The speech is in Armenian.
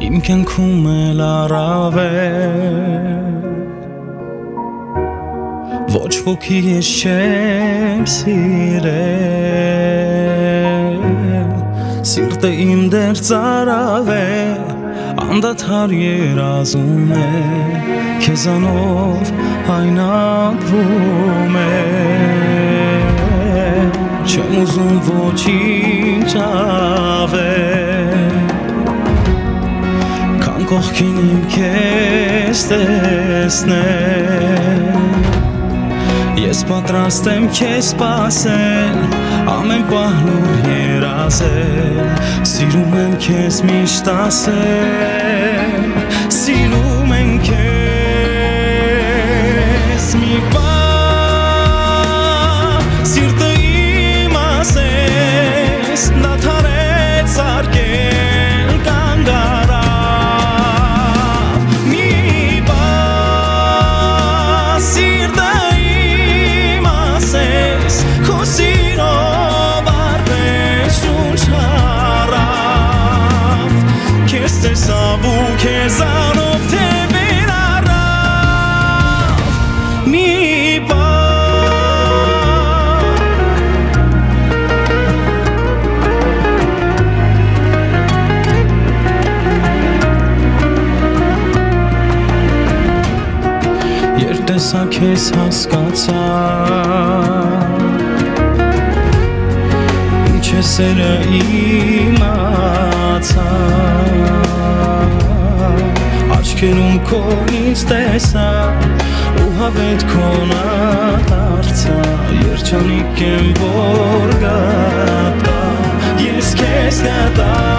Իմ կյանքում էլ առավել Ոչ ոքի ես չեմ սիրել Սիրտը իմ դեռ ծարավ է Անդադար երազում է Քեզանով այն ապրում է Չեմ ուզում ոչինչ ավել Քան կողքին իմ քեզ տեսնել Ես պատրաստ եմ քեզ սպասել Ամեն պահ նոր երազել Սիրում եմ քեզ միշտ ասել Սիրում եմ քեզ մի պահ Սիրտը իմ ասես Դադարեց արկել կանգ առավ Մի պահ Սիրտը իմ ասես Քո սիրով արվեց շունչ առավ Քեզ տեսավ ու քեզանով թևեր առավ Մի Երբ տեսա քեզ հասկացա Ինչ է սերը իմացա Աչքերում քո ինձ տեսա Ու հավետ քոնա դարձա Երջանիկ եմ որ գտա Ես քեզ գտա